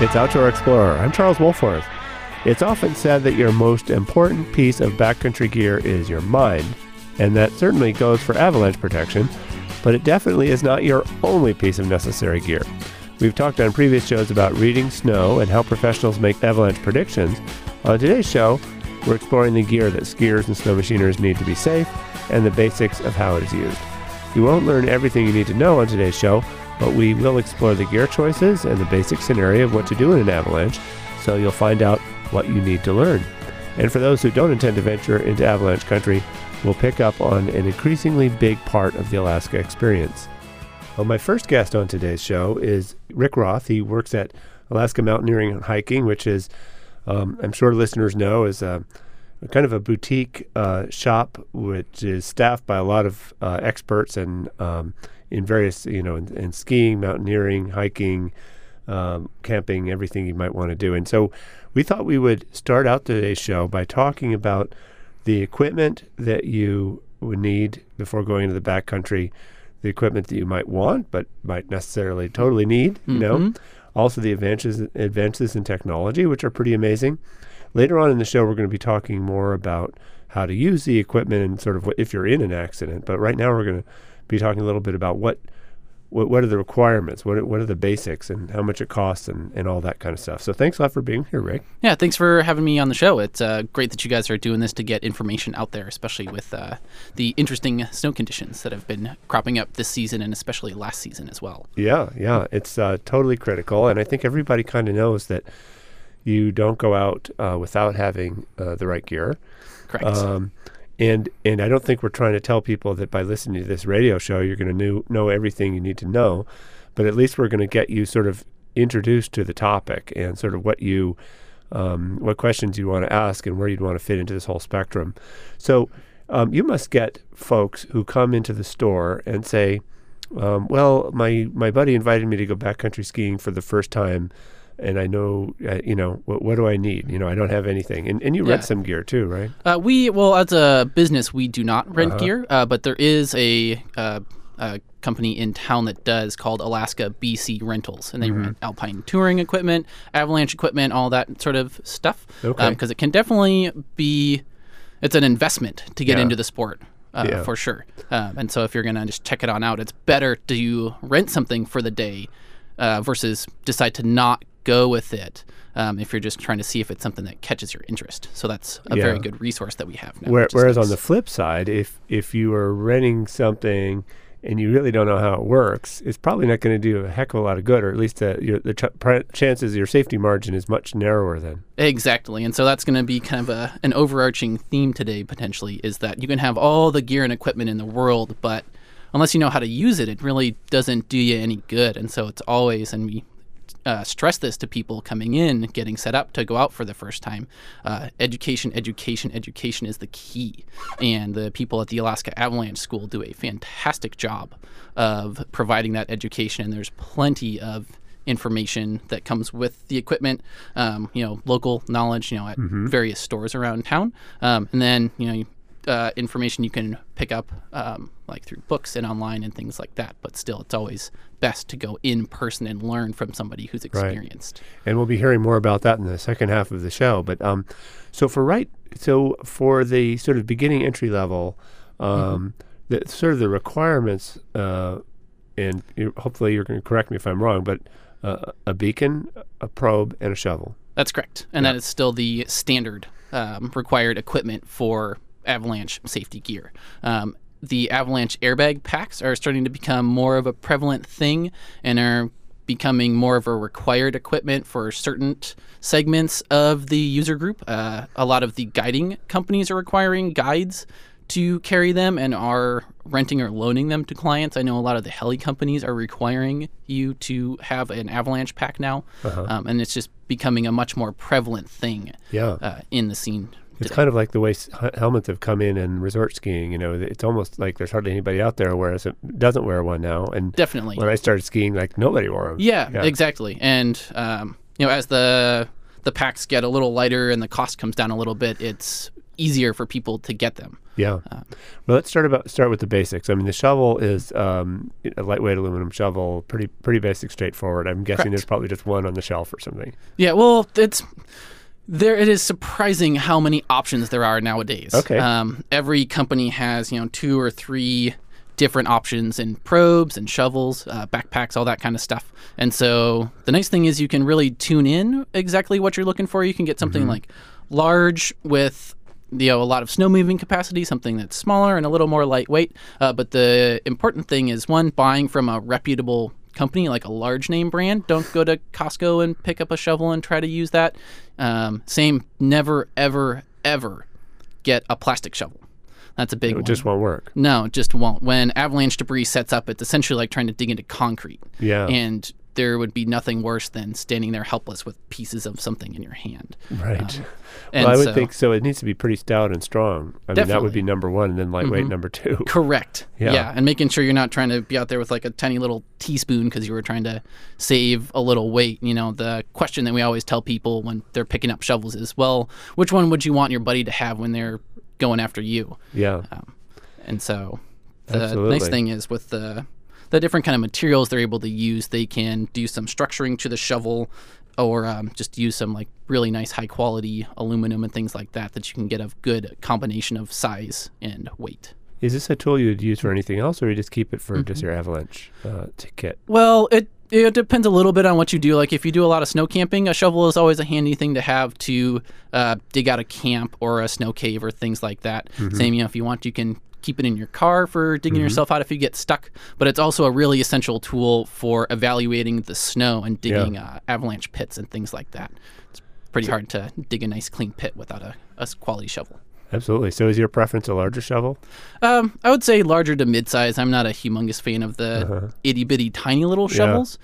It's Outdoor Explorer. I'm Charles Wolforth. It's often said that your most important piece of backcountry gear is your mind, and that certainly goes for avalanche protection, but it definitely is not your only piece of necessary gear. We've talked on previous shows about reading snow and how professionals make avalanche predictions. On today's show, we're exploring the gear that skiers and snow machiners need to be safe and the basics of how it is used. You won't learn everything you need to know on today's show, but we will explore the gear choices and the basic scenario of what to do in an avalanche, so you'll find out what you need to learn. And for those who don't intend to venture into avalanche country, we'll pick up on an increasingly big part of the Alaska experience. Well, my first guest on today's show is Rick Roth. He works at Alaska Mountaineering and Hiking, which is, I'm sure listeners know, is a kind of a boutique shop which is staffed by a lot of experts and in various, in skiing, mountaineering, hiking, camping, everything you might want to do. And so we thought we would start out today's show by talking about the equipment that you would need before going into the backcountry, the equipment that you might want but might necessarily totally need, also the advances in technology, which are pretty amazing. Later on in the show, we're going to be talking more about how to use the equipment and sort of what, if you're in an accident. But right now, we're going to be talking a little bit about what are the requirements, what are the basics, and how much it costs, and all that kind of stuff. So thanks a lot for being here, Rick. Yeah, thanks for having me on the show. It's great that you guys are doing this to get information out there, especially with the interesting snow conditions that have been cropping up this season and especially last season as well. Yeah, it's totally critical, and I think everybody kind of knows that you don't go out without having the right gear. Correct. And I don't think we're trying to tell people that by listening to this radio show, you're going to know everything you need to know, but at least we're going to get you sort of introduced to the topic and sort of what questions you want to ask and where you'd want to fit into this whole spectrum. So you must get folks who come into the store and say, well, my buddy invited me to go backcountry skiing for the first time, and I know, what do I need? I don't have anything. And you rent some gear too, right? As a business, we do not rent gear, but there is a company in town that does called Alaska BC Rentals, and they rent alpine touring equipment, avalanche equipment, all that sort of stuff. Okay. Because it can definitely be, it's an investment to get into the sport. For sure. And so if you're going to just check it on out, it's better to rent something for the day versus decide to not go with it if you're just trying to see if it's something that catches your interest. So that's a very good resource that we have now. Whereas on the flip side, if you are renting something and you really don't know how it works, it's probably not going to do a heck of a lot of good, or at least the chances, your safety margin is much narrower then. Exactly. And so that's going to be kind of an overarching theme today, potentially, is that you can have all the gear and equipment in the world, but unless you know how to use it, it really doesn't do you any good. And so it's always, and we stress this to people coming in, getting set up to go out for the first time. Education is the key. And the people at the Alaska Avalanche School do a fantastic job of providing that education. And there's plenty of information that comes with the equipment, local knowledge, at various stores around town. And then, information you can pick up like through books and online and things like that. But still, it's always best to go in person and learn from somebody who's experienced. Right. And we'll be hearing more about that in the second half of the show. But so for the sort of beginning entry level, the sort of the requirements, and hopefully you're going to correct me if I'm wrong, but a beacon, a probe, and a shovel. That's correct. And that is still the standard required equipment for avalanche safety gear. The avalanche airbag packs are starting to become more of a prevalent thing and are becoming more of a required equipment for certain segments of the user group. A lot of the guiding companies are requiring guides to carry them and are renting or loaning them to clients. I know a lot of the heli companies are requiring you to have an avalanche pack now, and it's just becoming a much more prevalent thing in the scene. It's kind of like the way helmets have come in resort skiing. It's almost like there's hardly anybody out there who doesn't wear one now. And definitely, when I started skiing, like nobody wore them. Yeah, exactly. And as the packs get a little lighter and the cost comes down a little bit, it's easier for people to get them. Yeah. Well, let's start with the basics. I mean, the shovel is a lightweight aluminum shovel, pretty basic, straightforward. I'm guessing there's probably just one on the shelf or something. Yeah, well, it is surprising how many options there are nowadays. Okay. Every company has 2 or 3 different options in probes and shovels, backpacks, all that kind of stuff. And so the nice thing is you can really tune in exactly what you're looking for. You can get something like large with a lot of snow moving capacity, something that's smaller and a little more lightweight. But the important thing is, one, buying from a reputable company, like a large name brand. Don't go to Costco and pick up a shovel and try to use that. Same, never, ever, ever get a plastic shovel. That's a big one. It just won't work. No, it just won't. When avalanche debris sets up, it's essentially like trying to dig into concrete. Yeah. And there would be nothing worse than standing there helpless with pieces of something in your hand. Right. Well, I would think so. It needs to be pretty stout and strong. I mean, that would be number one, and then lightweight number 2. Correct. Yeah. And making sure you're not trying to be out there with like a tiny little teaspoon because you were trying to save a little weight. The question that we always tell people when they're picking up shovels is, well, which one would you want your buddy to have when they're going after you? Yeah. And so the nice thing is with the different kind of materials they're able to use, they can do some structuring to the shovel or just use some like really nice high quality aluminum and things like that you can get a good combination of size and weight. Is this a tool you'd use for anything else, or you just keep it for just your avalanche kit? Well, it depends a little bit on what you do. Like if you do a lot of snow camping, a shovel is always a handy thing to have to dig out a camp or a snow cave or things like that. Same, if you want, you can keep it in your car for digging yourself out if you get stuck. But it's also a really essential tool for evaluating the snow and digging avalanche pits and things like that. It's pretty hard to dig a nice clean pit without a quality shovel. Absolutely. So is your preference a larger shovel? I would say larger to mid-size. I'm not a humongous fan of the itty-bitty tiny little shovels.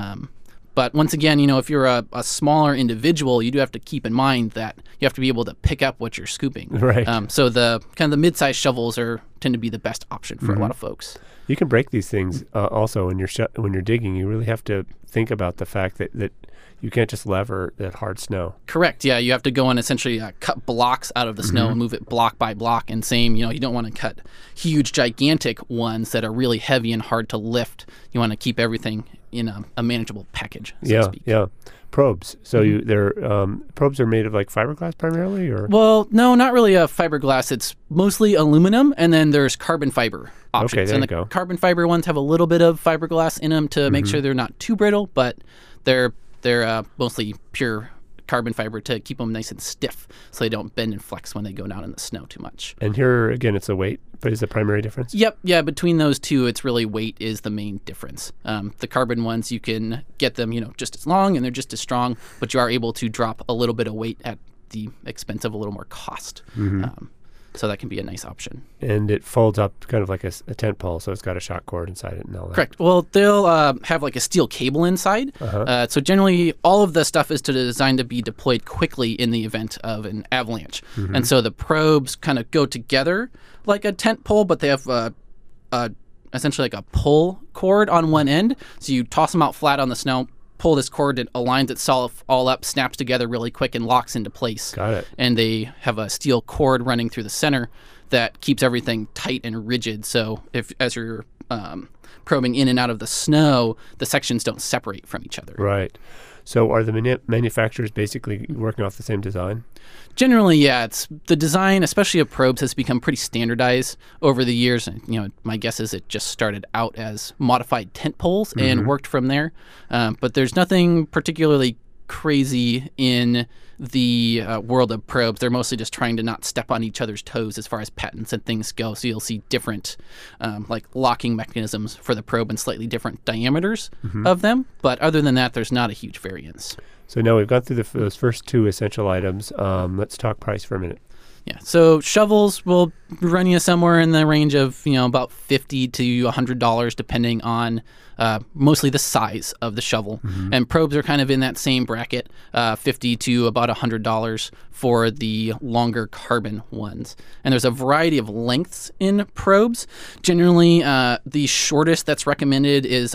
But once again, if you're a smaller individual, you do have to keep in mind that you have to be able to pick up what you're scooping. Right. So the kind of the mid-sized shovels tend to be the best option for a lot of folks. You can break these things also when you're digging. You really have to think about the fact that you can't just lever that hard snow. Correct. Yeah, you have to go and essentially cut blocks out of the snow and move it block by block. And same, you don't want to cut huge, gigantic ones that are really heavy and hard to lift. You want to keep everything in a manageable package, so to speak. Yeah. Probes. So probes are made of like fiberglass primarily, or? Well, no, not really a fiberglass. It's mostly aluminum, and then there's carbon fiber options. Okay, and the carbon fiber ones have a little bit of fiberglass in them to make sure they're not too brittle, but they're mostly pure carbon fiber to keep them nice and stiff so they don't bend and flex when they go down in the snow too much. And here, again, it's the weight, but is the primary difference? Yep. Yeah, between those two, it's really weight is the main difference. The carbon ones, you can get them, just as long and they're just as strong, but you are able to drop a little bit of weight at the expense of a little more cost. So that can be a nice option. And it folds up kind of like a tent pole, so it's got a shock cord inside it and all that. Correct. Well, they'll have like a steel cable inside. So generally, all of the stuff is designed to be deployed quickly in the event of an avalanche. And so the probes kind of go together like a tent pole, but they have essentially like a pull cord on one end. So you toss them out flat on the snow, pull this cord, it aligns itself all up, snaps together really quick, and locks into place. Got it. And they have a steel cord running through the center that keeps everything tight and rigid. So as you're probing in and out of the snow, the sections don't separate from each other. Right. So are the manufacturers basically working off the same design? Generally, yeah. It's the design, especially of probes, has become pretty standardized over the years. And, my guess is it just started out as modified tent poles and worked from there. But there's nothing particularly crazy in the world of probes. They're mostly just trying to not step on each other's toes as far as patents and things go. So you'll see different like locking mechanisms for the probe and slightly different diameters of them. But other than that, there's not a huge variance. So now we've gone through those first two essential items. Let's talk price for a minute. Yeah, so shovels will run you somewhere in the range of about $50 to $100, depending on mostly the size of the shovel. And probes are kind of in that same bracket, $50 to about $100 for the longer carbon ones. And there's a variety of lengths in probes. Generally, the shortest that's recommended is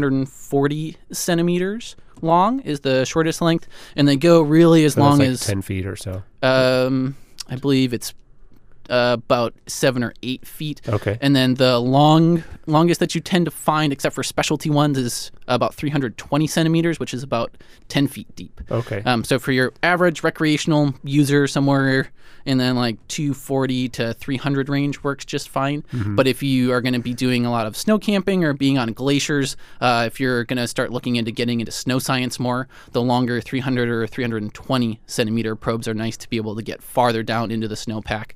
240 centimeters long is the shortest length, and they go really as long like as 10 feet or so. I believe it's about 7 or 8 feet. Okay. And then the longest that you tend to find, except for specialty ones, is about 320 centimeters, which is about 10 feet deep. Okay. So for your average recreational user, somewhere in the like 240 to 300 range works just fine. But if you are going to be doing a lot of snow camping or being on glaciers, if you're going to start looking into getting into snow science more, the longer 300 or 320 centimeter probes are nice to be able to get farther down into the snowpack.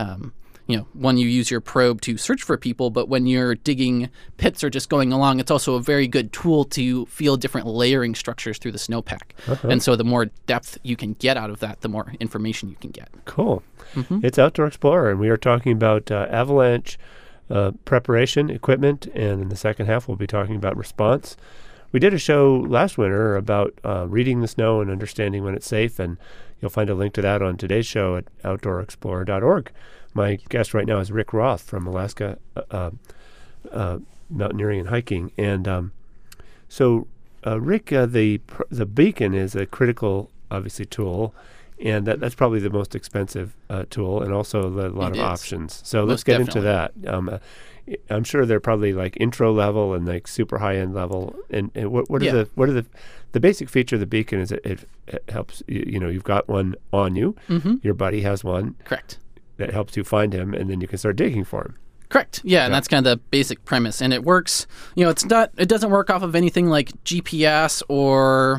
When you use your probe to search for people, but when you're digging pits or just going along, it's also a very good tool to feel different layering structures through the snowpack. And so the more depth you can get out of that, the more information you can get. Cool. It's Outdoor Explorer, and we are talking about avalanche preparation, equipment, and in the second half we'll be talking about response. We did a show last winter about reading the snow and understanding when it's safe, and you'll find a link to that on today's show at outdoorexplorer.org. My guest right now is Rick Roth from Alaska Mountaineering and Hiking. And so, Rick, the beacon is a critical, obviously, tool, and that's probably the most expensive tool, and also a lot of options. So let's get into that. I'm sure they're probably like intro level and like super high end level. And what are the basic feature of the beacon is it helps you've got one on you. Your buddy has one. Correct. That helps you find him, and then you can start digging for him. Correct. Yeah, and that's kind of the basic premise. And it works, it doesn't work off of anything like GPS or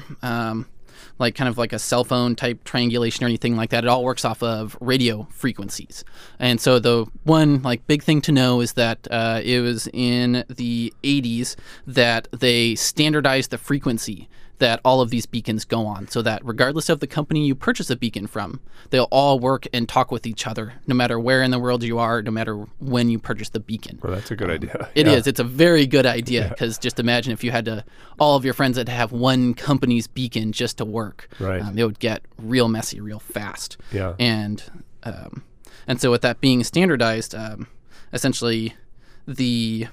like kind of like a cell phone type triangulation or anything like that. It all works off of radio frequencies. And so the one like big thing to know is that it was in the 80s that they standardized the frequency that all of these beacons go on, so that regardless of the company you purchase a beacon from, they'll all work and talk with each other, no matter where in the world you are, no matter when you purchase the beacon. Well, that's a good idea. It is. It's a very good idea, because just imagine if you had all of your friends had to have one company's beacon just to work. Right. It would get real messy real fast. Yeah. And so with that being standardized, essentially the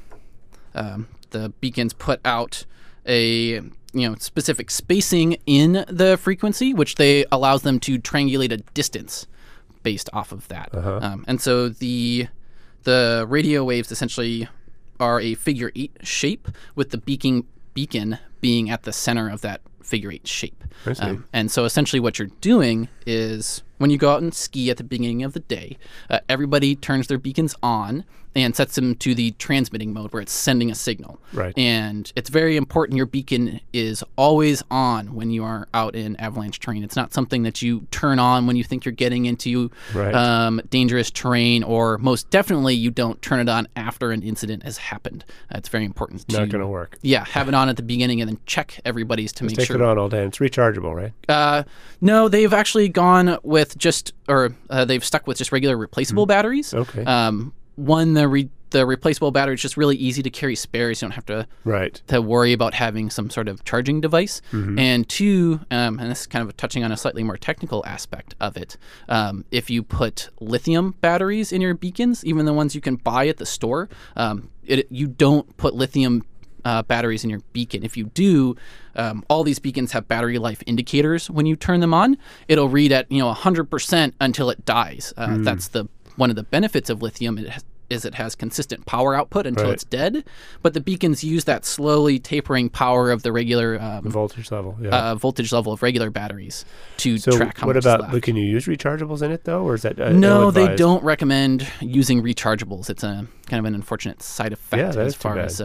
beacons put out a specific spacing in the frequency, which allows them to triangulate a distance based off of that. And so the radio waves essentially are a figure 8 shape, with the beacon being at the center of that figure 8 shape. And so essentially what you're doing is when you go out and ski at the beginning of the day, everybody turns their beacons on and sets them to the transmitting mode, where it's sending a signal. Right. And it's very important your beacon is always on when you are out in avalanche terrain. It's not something that you turn on when you think you're getting into dangerous terrain, or most definitely you don't turn it on after an incident has happened. It's very important to... Not going to work. Yeah, have it on at the beginning and then check everybody's to make sure. Take it on all day. It's rechargeable, right? No, they've actually gone with they've stuck with just regular replaceable batteries. Okay. One, the replaceable battery is just really easy to carry spares. You don't have to worry about having some sort of charging device. And two, and this is kind of touching on a slightly more technical aspect of it, if you put lithium batteries in your beacons, even the ones you can buy at the store, you don't put lithium batteries in your beacon. If you do, all these beacons have battery life indicators. When you turn them on, it'll read at 100% until it dies. That's one of the benefits of lithium. It has consistent power output until it's dead, but the beacons use that slowly tapering power of the regular voltage level of regular batteries to track how much is left. But can you use rechargeables in it though, or is that no? They don't recommend using rechargeables. It's a kind of an unfortunate side effect as far as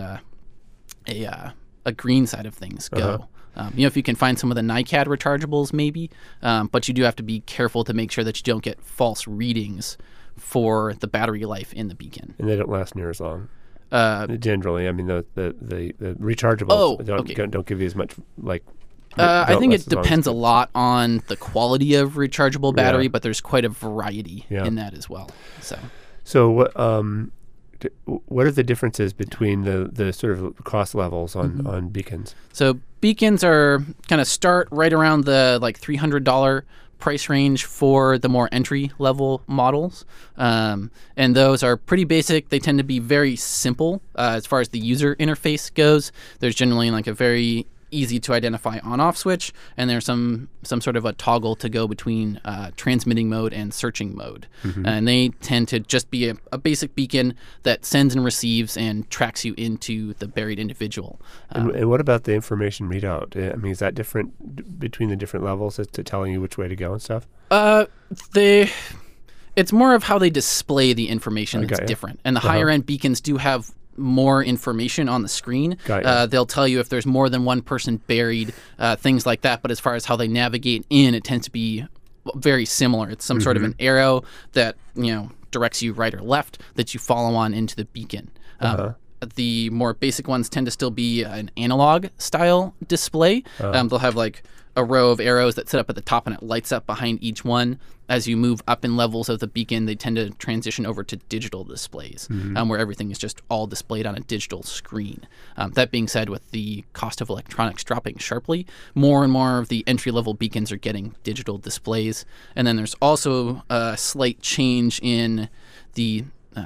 a green side of things go. If you can find some of the NiCad rechargeables, maybe, but you do have to be careful to make sure that you don't get false readings for the battery life in the beacon. And they don't last near as long. Generally, I mean, the rechargeables don't give you as much, like... I think it depends a lot on the quality of rechargeable battery, but there's quite a variety in that as well. So what are the differences between the sort of cost levels on beacons? So beacons are kind of start right around the like $300 price range for the more entry level models, and those are pretty basic. They tend to be very simple as far as the user interface goes. There's generally like a very easy to identify on-off switch, and there's some sort of a toggle to go between transmitting mode and searching mode. And they tend to just be a basic beacon that sends and receives and tracks you into the buried individual. And what about the information readout? I mean, is that different between the different levels as to telling you which way to go and stuff? It's more of how they display the information that's different. And the higher-end beacons do have more information on the screen. They'll tell you if there's more than one person buried, things like that. But as far as how they navigate in, it tends to be very similar. It's some sort of an arrow that directs you right or left that you follow on into the beacon. The more basic ones tend to still be an analog style display. They'll have like a row of arrows that sit up at the top and it lights up behind each one. As you move up in levels of the beacon, they tend to transition over to digital displays, where everything is just all displayed on a digital screen. That being said, with the cost of electronics dropping sharply, more and more of the entry-level beacons are getting digital displays. And then there's also a slight change in the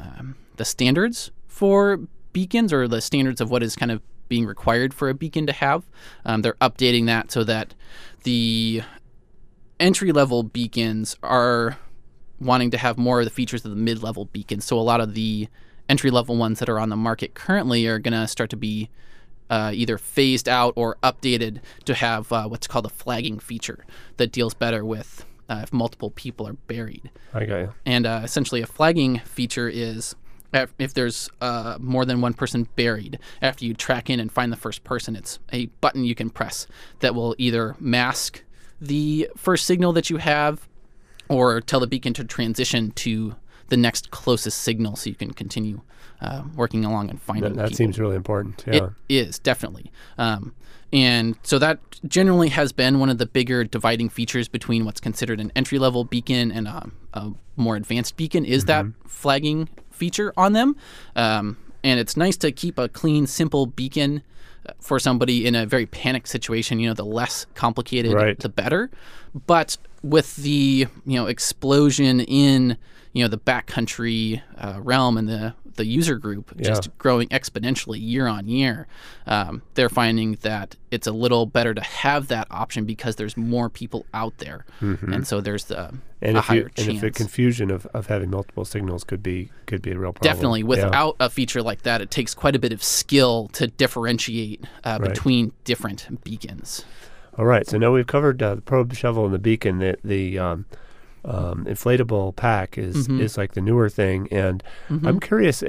standards for beacons, or the standards of what is kind of being required for a beacon to have. They're updating that so that the entry-level beacons are wanting to have more of the features of the mid-level beacons. So a lot of the entry-level ones that are on the market currently are going to start to be either phased out or updated to have what's called a flagging feature that deals better with if multiple people are buried. I got you. And essentially a flagging feature is if there's more than one person buried, after you track in and find the first person, it's a button you can press that will either mask the first signal that you have or tell the beacon to transition to the next closest signal so you can continue working along and finding that people. Seems really important. Yeah. It is, definitely. And so that generally has been one of the bigger dividing features between what's considered an entry-level beacon and a more advanced beacon is that flagging feature on them. And it's nice to keep a clean, simple beacon for somebody in a very panicked situation. The less complicated, the better. But with the explosion in the backcountry realm and the user group just growing exponentially year on year, they're finding that it's a little better to have that option because there's more people out there, and so there's a higher chance. And if the confusion of having multiple signals could be a real problem. Definitely, without a feature like that, it takes quite a bit of skill to differentiate between different beacons. All right, so now we've covered the probe, shovel, and the beacon. The inflatable pack is like the newer thing, and I'm curious.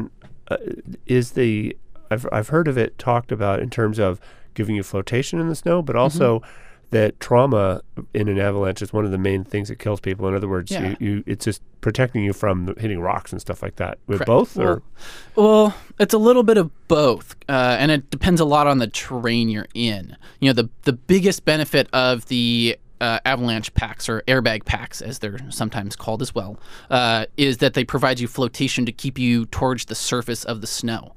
I've heard of it talked about in terms of giving you flotation in the snow, but also that trauma in an avalanche is one of the main things that kills people. In other words, it's just protecting you from hitting rocks and stuff like that. With both, well, it's a little bit of both, and it depends a lot on the terrain you're in. The biggest benefit of the avalanche packs, or airbag packs as they're sometimes called as well, is that they provide you flotation to keep you towards the surface of the snow.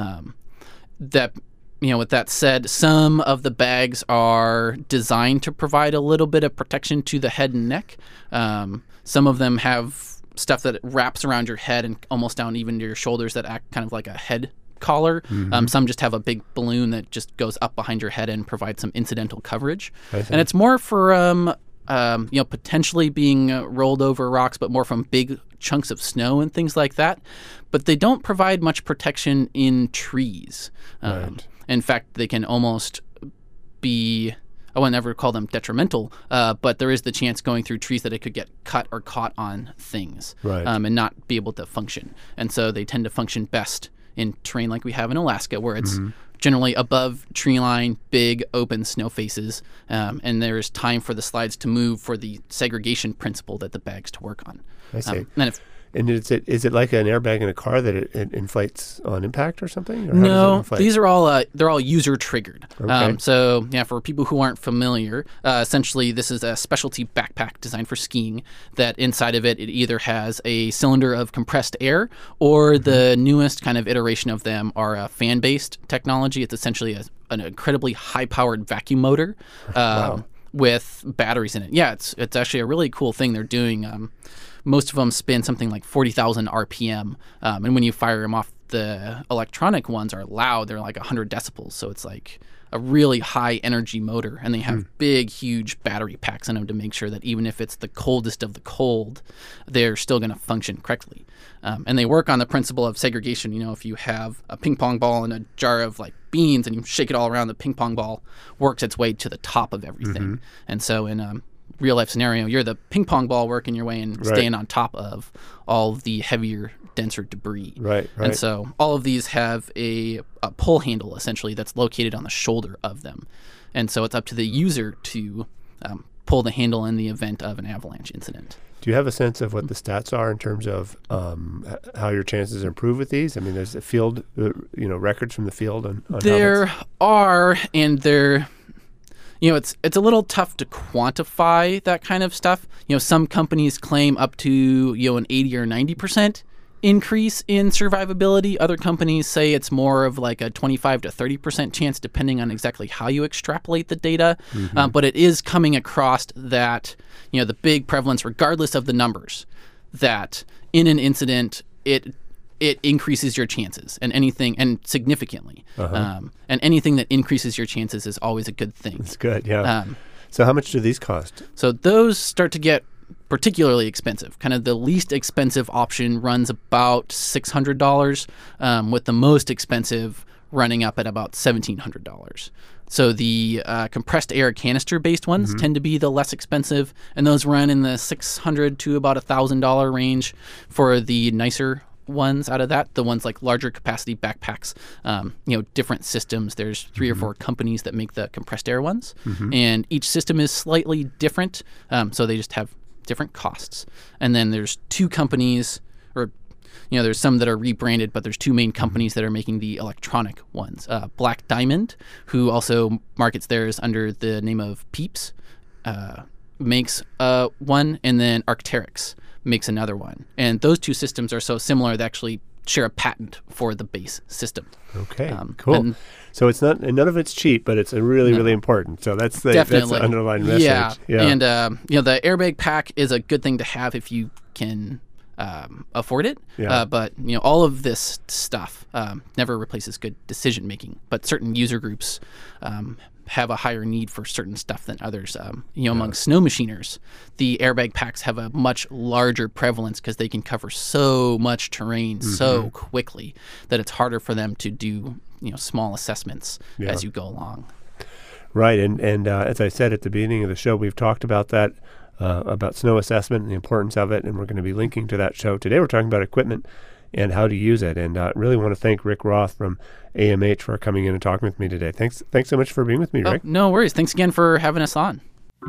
With that said, some of the bags are designed to provide a little bit of protection to the head and neck. Some of them have stuff that wraps around your head and almost down even to your shoulders that act kind of like a head collar. Some just have a big balloon that just goes up behind your head and provides some incidental coverage. And it's more for potentially being rolled over rocks, but more from big chunks of snow and things like that. But they don't provide much protection in trees. In fact, they can almost be, I would never call them detrimental, but there is the chance going through trees that it could get cut or caught on things and not be able to function. And so they tend to function best in terrain like we have in Alaska, where it's generally above tree line, big open snow faces, and there's time for the slides to move for the segregation principle that the bags to work on. I see. And is it like an airbag in a car that it inflates on impact or something? Or no, these are all they're all user triggered. Okay. So for people who aren't familiar, essentially this is a specialty backpack designed for skiing that inside of it either has a cylinder of compressed air or the newest kind of iteration of them are a fan-based technology. It's essentially an incredibly high-powered vacuum motor with batteries in it. Yeah, it's actually a really cool thing they're doing. Most of them spin something like 40,000 RPM. And when you fire them off, the electronic ones are loud. They're like 100 decibels. So it's like a really high energy motor, and they have big, huge battery packs in them to make sure that even if it's the coldest of the cold, they're still going to function correctly. And they work on the principle of segregation. If you have a ping pong ball in a jar of like beans and you shake it all around, the ping pong ball works its way to the top of everything. And so in real life scenario, you're the ping pong ball working your way and staying on top of all of the heavier, denser debris. Right. And so all of these have a pull handle essentially that's located on the shoulder of them. And so it's up to the user to pull the handle in the event of an avalanche incident. Do you have a sense of what the stats are in terms of how your chances improve with these? I mean, there's a field, records from the field on there are, and they're, it's a little tough to quantify that kind of stuff. Some companies claim up to an 80 or 90% increase in survivability. Other companies say it's more of like a 25 to 30% chance, depending on exactly how you extrapolate the data. But it is coming across that, the big prevalence, regardless of the numbers, that in an incident, it increases your chances and significantly. And anything that increases your chances is always a good thing. That's good, yeah. So how much do these cost? So those start to get particularly expensive. Kind of the least expensive option runs about $600, with the most expensive running up at about $1,700. So the compressed air canister-based ones tend to be the less expensive, and those run in the $600 to about $1,000 range for the nicer ones out of that, the ones like larger capacity backpacks, different systems. There's 3 or 4 companies that make the compressed air ones, and each system is slightly different, so they just have different costs. And then there's 2 companies, or there's some that are rebranded, but there's 2 main companies that are making the electronic ones. Black Diamond, who also markets theirs under the name of Peeps, makes one, and then Arc'teryx makes another one. And those 2 systems are so similar they actually share a patent for the base system. Okay, cool. So it's not, and none of it's cheap, but it's really important. So that's the underlying message. Yeah. And the airbag pack is a good thing to have if you can afford it. But all of this stuff never replaces good decision making. But certain user groups have a higher need for certain stuff than others. Among snow machiners, the airbag packs have a much larger prevalence because they can cover so much terrain so quickly that it's harder for them to do small assessments as you go along. Right, and as I said at the beginning of the show, we've talked about that, about snow assessment and the importance of it, and we're going to be linking to that show. Today we're talking about equipment and how to use it, and really want to thank Rick Roth from AMH for coming in and talking with me today. Thanks so much for being with me, Rick. No worries. Thanks again for having us on.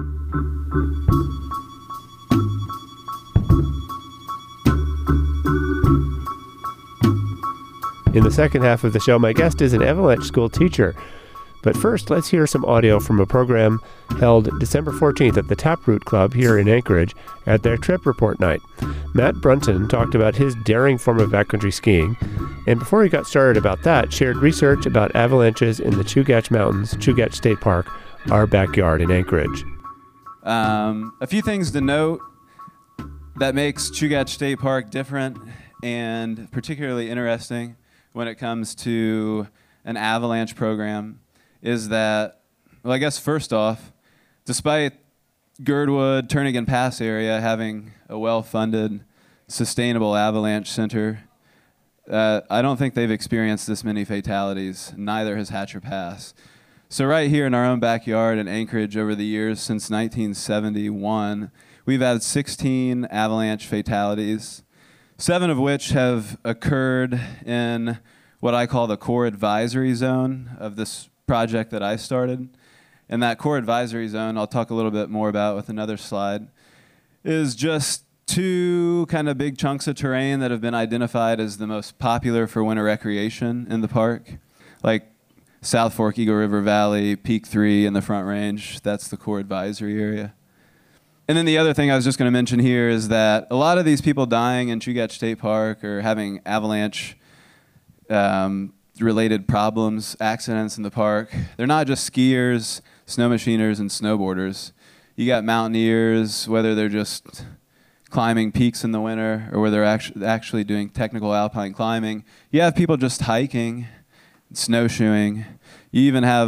In the second half of the show, my guest is an avalanche school teacher. But first, let's hear some audio from a program held December 14th at the Taproot Club here in Anchorage at their trip report night. Matt Brunton talked about his daring form of backcountry skiing, and before he got started about that, shared research about avalanches in the Chugach Mountains, Chugach State Park, our backyard in Anchorage. A few things to note that makes Chugach State Park different and particularly interesting when it comes to an avalanche program is that, well, I guess first off, despite Girdwood, Turnagain Pass area having a well-funded, sustainable avalanche center, I don't think they've experienced this many fatalities. Neither has Hatcher Pass. So right here in our own backyard in Anchorage over the years since 1971, we've had 16 avalanche fatalities, 7 of which have occurred in what I call the core advisory zone of this project that I started. And that core advisory zone, I'll talk a little bit more about with another slide, is just 2 kind of big chunks of terrain that have been identified as the most popular for winter recreation in the park, like South Fork, Eagle River Valley, Peak 3 in the Front Range. That's the core advisory area. And then the other thing I was just going to mention here is that a lot of these people dying in Chugach State Park or having avalanche related problems, accidents in the park, they're not just skiers, snow machiners, and snowboarders. You got mountaineers, whether they're just climbing peaks in the winter or whether they're actually doing technical alpine climbing. You have people just hiking, snowshoeing. You even have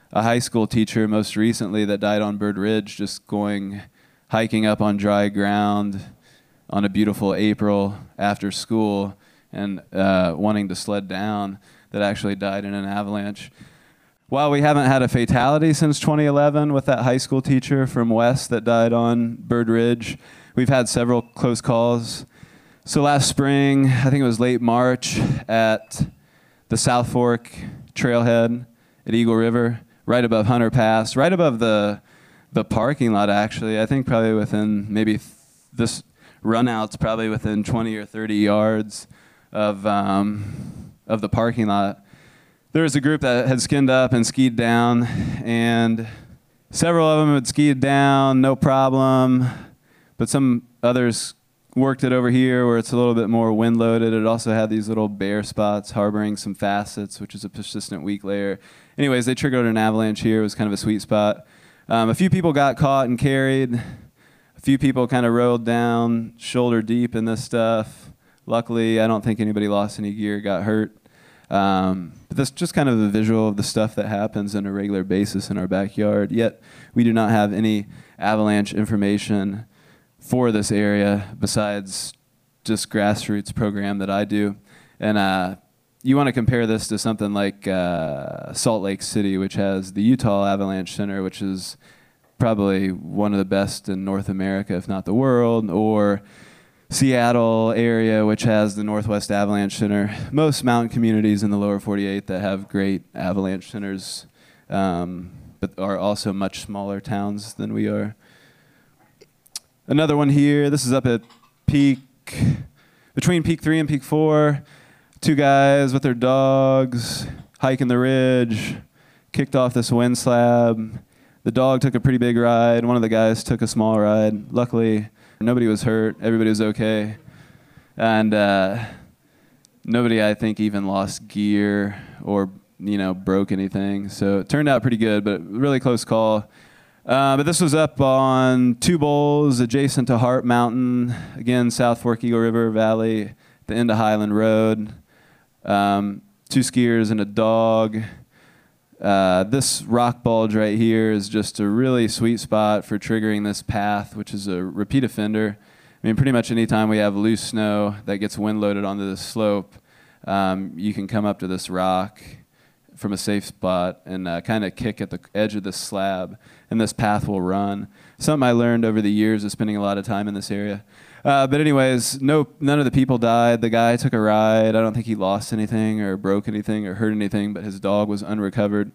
a high school teacher most recently that died on Bird Ridge, just hiking up on dry ground on a beautiful April after school and wanting to sled down, that actually died in an avalanche. While we haven't had a fatality since 2011 with that high school teacher from West that died on Bird Ridge, we've had several close calls. So last spring, I think it was late March, at the South Fork trailhead at Eagle River, right above Hunter Pass, right above the parking lot, actually. I think probably within this runout's probably within 20 or 30 yards of the parking lot. There was a group that had skinned up and skied down, and several of them had skied down, no problem, but some others worked it over here where it's a little bit more wind loaded. It also had these little bare spots harboring some facets, which is a persistent weak layer. Anyways, they triggered an avalanche here. It was kind of a sweet spot. A few people got caught and carried. A few people kind of rolled down shoulder deep in this stuff. Luckily, I don't think anybody lost any gear, got hurt. But that's just kind of the visual of the stuff that happens on a regular basis in our backyard. Yet we do not have any avalanche information for this area besides just grassroots program that I do. And you want to compare this to something like Salt Lake City, which has the Utah Avalanche Center, which is probably one of the best in North America, if not the world, or Seattle area, which has the Northwest Avalanche Center. Most mountain communities in the lower 48 that have great avalanche centers, but are also much smaller towns than we are. Another one here, this is up at between Peak 3 and Peak 4. Two guys with their dogs hiking the ridge, kicked off this wind slab. The dog took a pretty big ride. One of the guys took a small ride. Luckily, nobody was hurt. Everybody was okay. And nobody, I think, even lost gear or, broke anything. So it turned out pretty good, but really close call. But this was up on Two Bowls, adjacent to Hart Mountain. Again, South Fork Eagle River Valley, the end of Highland Road. Two skiers and a dog. This rock bulge right here is just a really sweet spot for triggering this path, which is a repeat offender. I mean, pretty much any time we have loose snow that gets wind loaded onto this slope, you can come up to this rock from a safe spot and kind of kick at the edge of this slab, and this path will run. Something I learned over the years of spending a lot of time in this area. But anyways, none of the people died. The guy took a ride. I don't think he lost anything or broke anything or hurt anything, but his dog was unrecovered.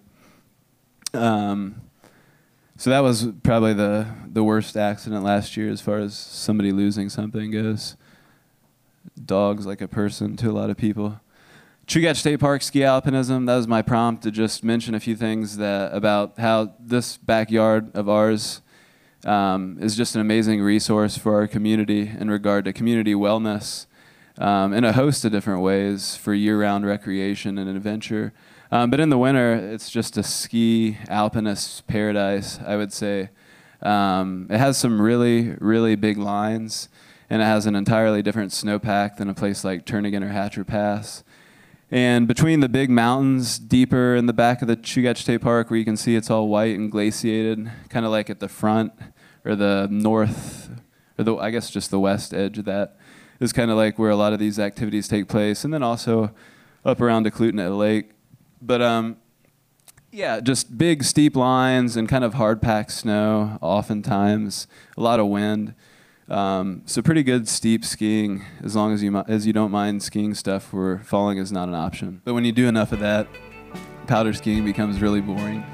So that was probably the worst accident last year as far as somebody losing something goes. Dog's like a person to a lot of people. Chugach State Park ski alpinism, that was my prompt to just mention a few things about how this backyard of ours is just an amazing resource for our community in regard to community wellness in a host of different ways for year-round recreation and adventure. But in the winter, it's just a ski alpinist paradise, I would say. It has some really, really big lines, and it has an entirely different snowpack than a place like Turnagain or Hatcher Pass. And between the big mountains, deeper in the back of the Chugach State Park, where you can see it's all white and glaciated, kind of like at the front or the north, or I guess just the west edge of that, is kind of like where a lot of these activities take place. And then also up around Eklutna Lake. But yeah, just big steep lines and kind of hard packed snow, oftentimes, a lot of wind. So pretty good steep skiing, as long as you don't mind skiing stuff where falling is not an option. But when you do enough of that, powder skiing becomes really boring.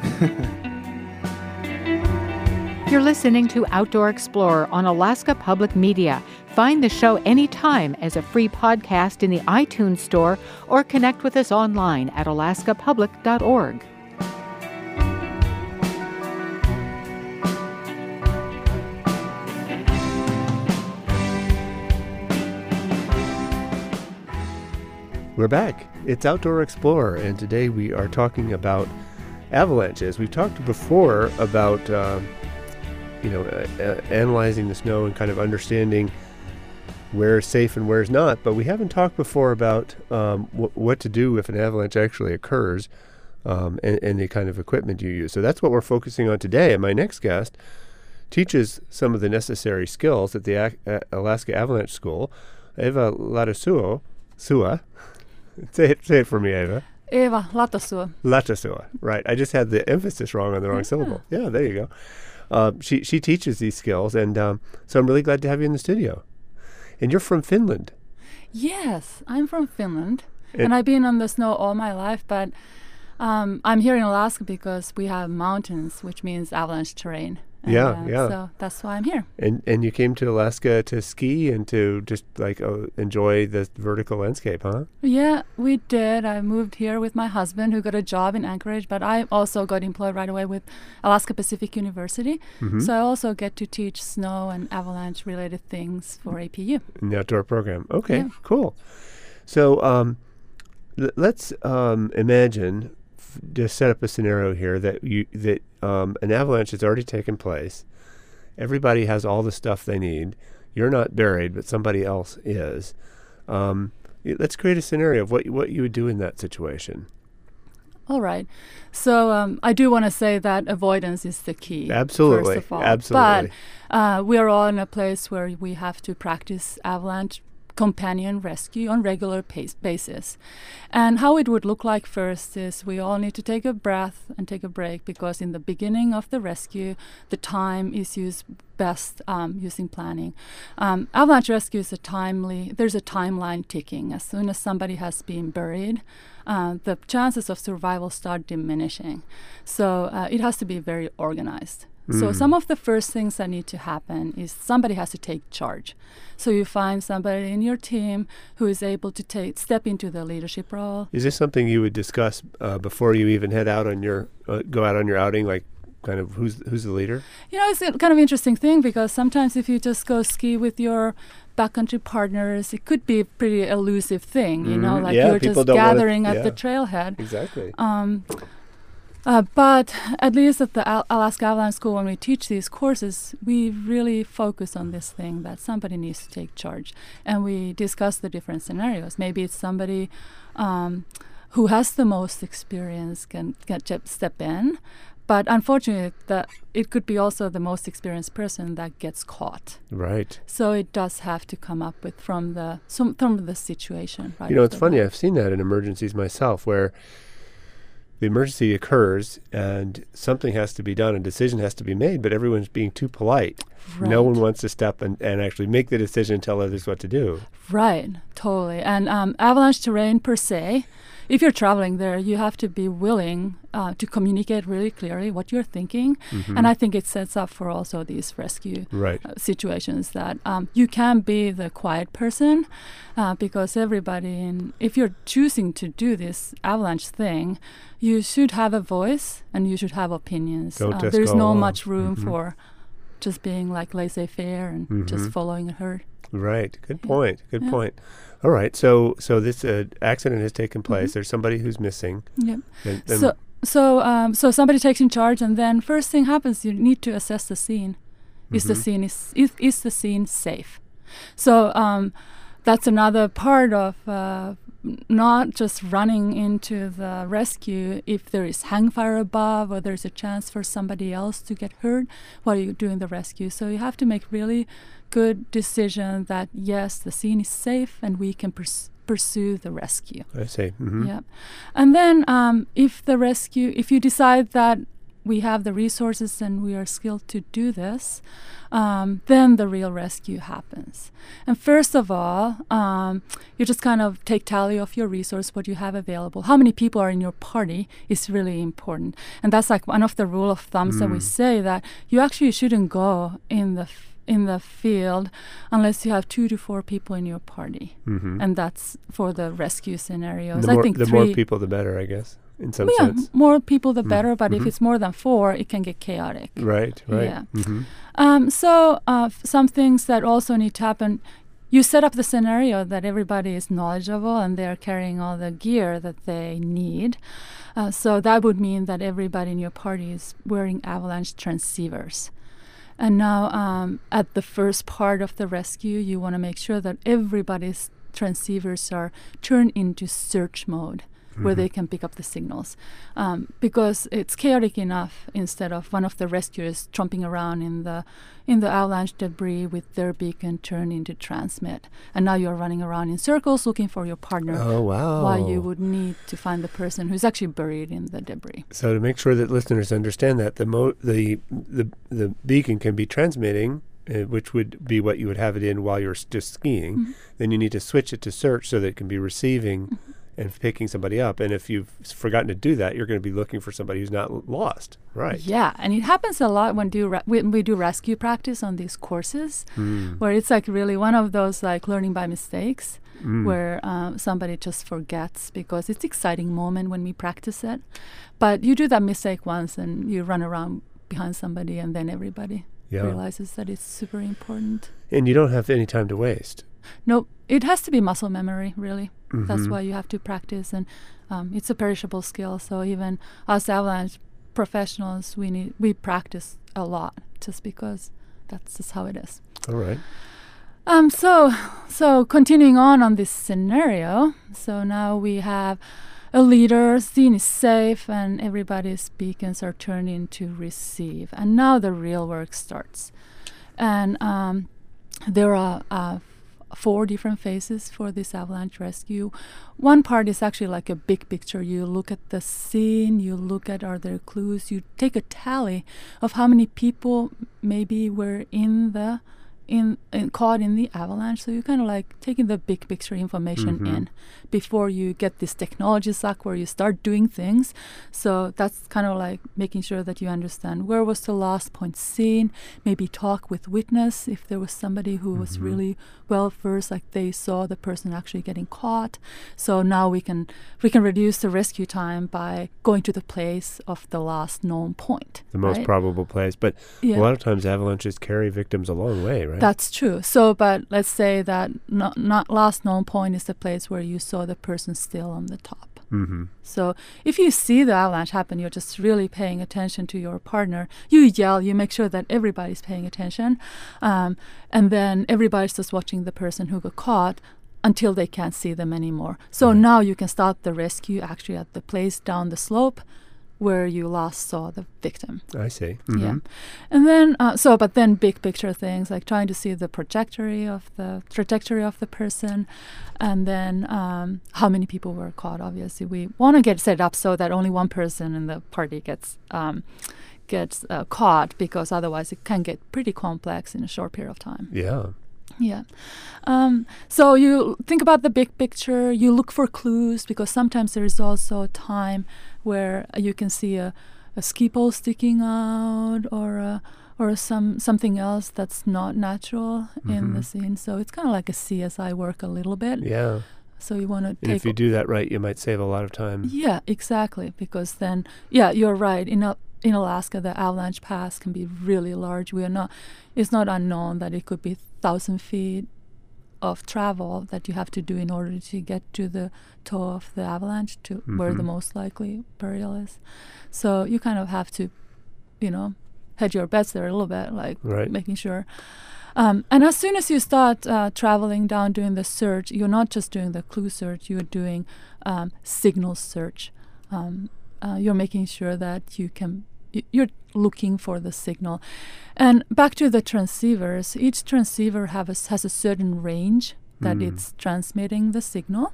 You're listening to Outdoor Explorer on Alaska Public Media. Find the show anytime as a free podcast in the iTunes Store or connect with us online at alaskapublic.org. We're back. It's Outdoor Explorer, and today we are talking about avalanches. We've talked before about analyzing the snow and kind of understanding where's safe and where's not, but we haven't talked before about what to do if an avalanche actually occurs. and the kind of equipment you use. So that's what we're focusing on today. And my next guest teaches some of the necessary skills at the Alaska Avalanche School. Eva Latasua. Say it for me, Eva. Eva Latasua. Latasua, right. I just had the emphasis wrong on the wrong syllable. Yeah, there you go. She teaches these skills, and so I'm really glad to have you in the studio. And you're from Finland. Yes, I'm from Finland. And I've been on the snow all my life, but I'm here in Alaska because we have mountains, which means avalanche terrain. And, So that's why I'm here. And you came to Alaska to ski and to just enjoy the vertical landscape, huh? Yeah, we did. I moved here with my husband, who got a job in Anchorage, but I also got employed right away with Alaska Pacific University. Mm-hmm. So I also get to teach snow and avalanche related things for APU. In the outdoor program. Okay, cool. So let's imagine, just set up a scenario here that an avalanche has already taken place. Everybody has all the stuff they need. You're not buried, but somebody else is. Let's create a scenario of what you would do in that situation. All right. So I do want to say that avoidance is the key. Absolutely. First of all. Absolutely. But we are all in a place where we have to practice avalanche companion rescue on regular basis. And how it would look like first is we all need to take a breath and take a break, because in the beginning of the rescue, the time is used best using planning. Avalanche rescue is there's a timeline ticking. As soon as somebody has been buried, the chances of survival start diminishing. So it has to be very organized. So some of the first things that need to happen is somebody has to take charge. So you find somebody in your team who is able to step into the leadership role. Is this something you would discuss before you even head out on go out on your outing? Like, kind of who's the leader? It's a kind of interesting thing, because sometimes if you just go ski with your backcountry partners, it could be a pretty elusive thing. You're just gathering at the trailhead. Exactly. But at least at the Alaska Avalanche School, when we teach these courses, we really focus on this thing that somebody needs to take charge. And we discuss the different scenarios. Maybe it's somebody who has the most experience can step in. But unfortunately, it could be also the most experienced person that gets caught. Right. So it does have to come up with from the situation. Right. It's funny. I've seen that in emergencies myself, where the emergency occurs and something has to be done, a decision has to be made, but everyone's being too polite. Right. No one wants to step and actually make the decision and tell others what to do. Right, totally. And avalanche terrain per se, if you're traveling there, you have to be willing to communicate really clearly what you're thinking. Mm-hmm. And I think it sets up for also these rescue situations that you can be the quiet person, because if you're choosing to do this avalanche thing, you should have a voice and you should have opinions. There's no much room for just being like laissez-faire and just following a herd. Right. Good point. Good point. All right. So this accident has taken place. There's somebody who's missing. Yep. So somebody takes in charge, and then first thing happens, you need to assess the scene. Is the scene safe? So that's another part of not just running into the rescue if there is hang fire above or there's a chance for somebody else to get hurt while you're doing the rescue. So you have to make really good decision that yes, the scene is safe and we can pursue the rescue. I see. Mm-hmm. Yeah. And then if you decide that we have the resources and we are skilled to do this, then the real rescue happens. And first of all, you just kind of take tally of your resource, what you have available. How many people are in your party is really important. And that's like one of the rule of thumbs that we say, that you actually shouldn't go in the field unless you have 2 to 4 people in your party. Mm-hmm. And that's for the rescue scenarios. The more people, the better, I guess, in some sense. More people, the better. But if it's more than 4, it can get chaotic. Right. Yeah. Mm-hmm. So some things that also need to happen, you set up the scenario that everybody is knowledgeable and they're carrying all the gear that they need. So that would mean that everybody in your party is wearing avalanche transceivers. And now at the first part of the rescue, you want to make sure that everybody's transceivers are turned into search mode. where they can pick up the signals, because it's chaotic enough. Instead of one of the rescuers tromping around in the avalanche debris with their beacon turning to transmit, and now you're running around in circles looking for your partner. Oh, wow. While you would need to find the person who's actually buried in the debris. So to make sure that listeners understand that, the beacon can be transmitting, which would be what you would have it in while you're just skiing. Mm-hmm. Then you need to switch it to search so that it can be receiving and picking somebody up. And if you've forgotten to do that, you're going to be looking for somebody who's not lost. Right. Yeah, and it happens a lot when we do rescue practice on these courses, where it's like really one of those like learning by mistakes, where somebody just forgets, because it's exciting moment when we practice it. But you do that mistake once and you run around behind somebody, and then everybody realizes that it's super important. And you don't have any time to waste. No, it has to be muscle memory, really. That's why you have to practice, and it's a perishable skill. So even us avalanche professionals, we practice a lot, just because that's just how it is. All right. So continuing on this scenario, so now we have a leader, scene is safe, and everybody's beacons are turning to receive. And now the real work starts. And there are 4 different phases for this avalanche rescue. One part is actually like a big picture. You look at the scene, you look at are there clues, you take a tally of how many people maybe were caught in the avalanche. So you kind of like taking the big picture information in before you get this technology suck where you start doing things. So that's kind of like making sure that you understand where was the last point seen, maybe talk with witness if there was somebody who was really well versed, like they saw the person actually getting caught. So now we can reduce the rescue time by going to the place of the last known point. The most probable place. But a lot of times avalanches carry victims a long way, right? That's true. So, but let's say that not last known point is the place where you saw the person still on the top. So if you see the avalanche happen, you're just really paying attention to your partner. You yell, you make sure that everybody's paying attention. And then everybody's just watching the person who got caught until they can't see them anymore. So now you can start the rescue actually at the place down the slope where you last saw the victim. I see. Yeah. And then, but then big picture things, like trying to see the trajectory of the person, and then how many people were caught. Obviously, we want to get set up so that only one person in the party gets caught, because otherwise it can get pretty complex in a short period of time. Yeah. Yeah. So you think about the big picture, you look for clues, because sometimes there is also time where you can see a ski pole sticking out, or something else that's not natural in the scene. So it's kind of like a CSI work a little bit. Yeah. So you want to And if you do that right, you might save a lot of time. Yeah, exactly. Because then, you're right. In Alaska, the avalanche pass can be really large. It's not unknown that it could be 1,000 feet of travel that you have to do in order to get to the toe of the avalanche, to where the most likely burial is. So you kind of have to, hedge your bets there a little bit, like making sure. And as soon as you start traveling down doing the search, you're not just doing the clue search, you're doing signal search. You're making sure that you're looking for the signal. And back to the transceivers, each transceiver has a certain range that it's transmitting the signal.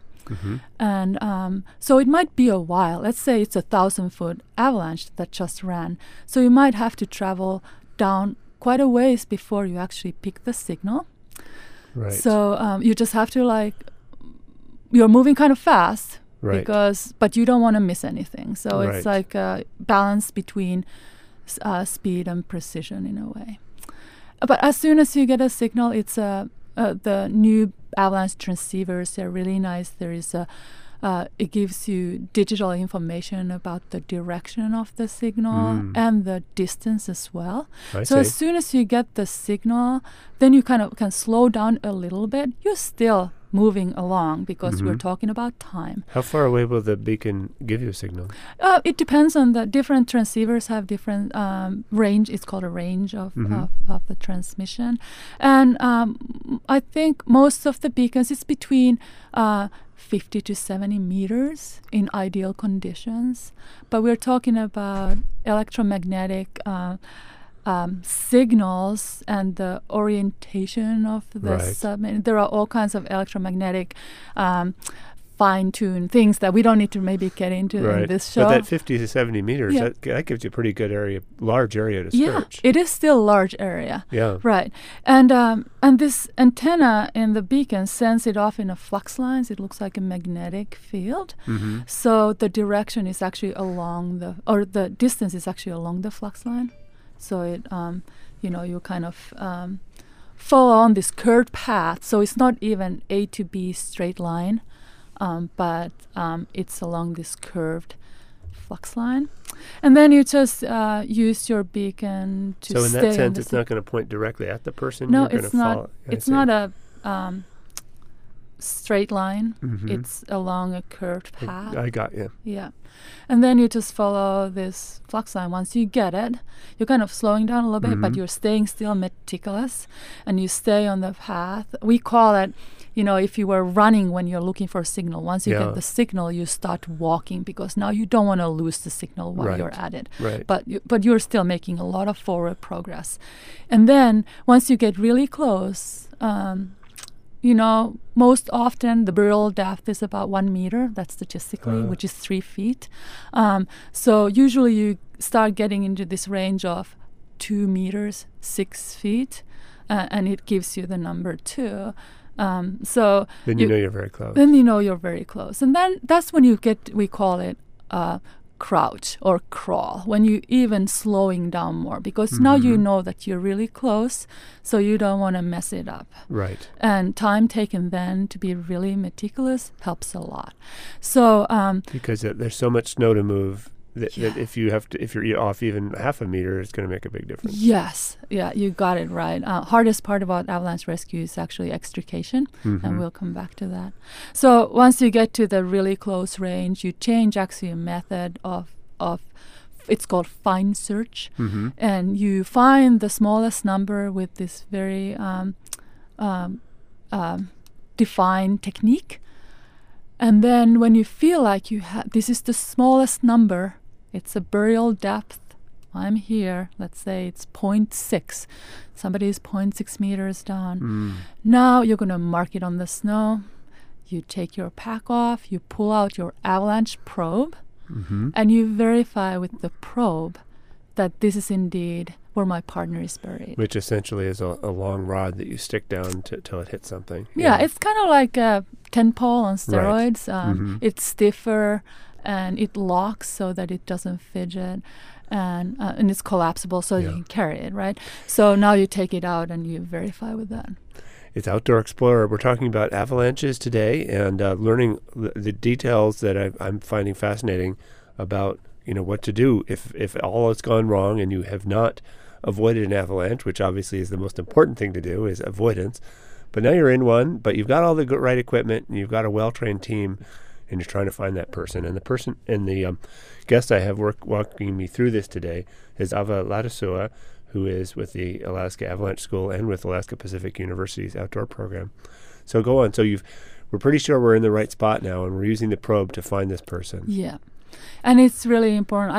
And so it might be a while. Let's say it's 1,000-foot avalanche that just ran. So you might have to travel down quite a ways before you actually pick the signal. Right. So you just have to you're moving kind of fast. Right. But you don't want to miss anything. So it's like a balance between speed and precision in a way. But as soon as you get a signal, it's the new avalanche transceivers. They're really nice. There is it gives you digital information about the direction of the signal and the distance as well. So as soon as you get the signal, then you kind of can slow down a little bit. You're still moving along, because we're talking about time. How far away will the beacon give you a signal? It depends on the different transceivers have different range. It's called a range of the transmission. And I think most of the beacons, it's between 50 to 70 meters in ideal conditions. But we're talking about electromagnetic signals and the orientation of the submarine. There are all kinds of electromagnetic fine-tuned things that we don't need to maybe get into in this show. But that 50 to 70 meters, that gives you a pretty good area, large area to search. Yeah, it is still a large area. Yeah. Right. And this antenna in the beacon sends it off in a flux lines. It looks like a magnetic field. Mm-hmm. So the direction is actually the distance is actually along the flux line. So it, you kind of follow on this curved path. So it's not even A to B straight line. But it's along this curved flux line. And then you just use your beacon to stay. So in that sense, it's not going to point directly at the person? No, You're it's not. It's not a straight line. Mm-hmm. It's along a curved path. I got you. Yeah. And then you just follow this flux line. Once you get it, you're kind of slowing down a little bit, but you're staying still meticulous, and you stay on the path. We call it, if you were running when you're looking for a signal, once you get the signal, you start walking because now you don't want to lose the signal while you're at it. Right. But you're still making a lot of forward progress. And then once you get really close, most often the burial depth is about 1 meter. That's statistically, which is 3 feet. So usually you start getting into this range of 2 meters, 6 feet, and it gives you the number 2. So then you know you're very close. Then you know you're very close. And then that's when you we call it crouch or crawl, when you even slowing down more, because now you know that you're really close, so you don't want to mess it up. Right. And time taken then to be really meticulous helps a lot. So because there's so much snow to move that if you're off even half a meter, it's going to make a big difference. Yes. Yeah, you got it right. Hardest part about avalanche rescue is actually extrication, and we'll come back to that. So once you get to the really close range, you change actually a method of it's called fine search, and you find the smallest number with this very defined technique. And then when you feel like this is the smallest number, it's a burial depth. I'm here. Let's say it's 0.6. Somebody is 0.6 meters down. Now you're going to mark it on the snow. You take your pack off. You pull out your avalanche probe. And you verify with the probe that this is indeed where my partner is buried. Which essentially is a long rod that you stick down till it hits something. Yeah, it's kind of like a tent pole on steroids. Right. It's stiffer and it locks so that it doesn't fidget, and it's collapsible so you can carry it, right? So now you take it out and you verify with that. It's Outdoor Explorer. We're talking about avalanches today and learning the details that I'm finding fascinating about what to do if all has gone wrong and you have not avoided an avalanche, which obviously is the most important thing to do, is avoidance. But now you're in one, but you've got all the right equipment and you've got a well-trained team, and you're trying to find that person. And the guest I have walking me through this today is Ava Ladasua, who is with the Alaska Avalanche School and with Alaska Pacific University's outdoor program. So go on. So we're pretty sure we're in the right spot now, and we're using the probe to find this person. Yeah. And it's really important.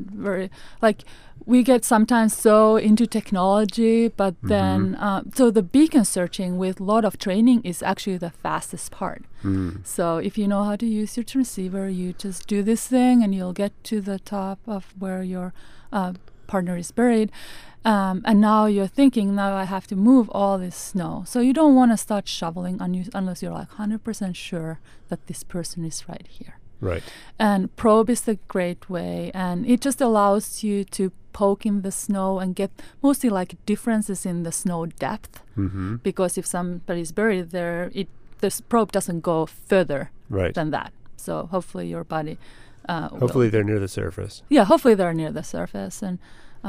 We get sometimes so into technology, but then, so the beacon searching with a lot of training is actually the fastest part. So if you know how to use your transceiver, you just do this thing and you'll get to the top of where your partner is buried. And now you're thinking, now I have to move all this snow. So you don't want to start shoveling unless you're like 100% sure that this person is right here. Right. And probe is a great way, and it just allows you to poke in the snow and get mostly like differences in the snow depth. Because if somebody's buried there, this probe doesn't go further than that. So hopefully your body hopefully they're near the surface. Yeah, hopefully they're near the surface. And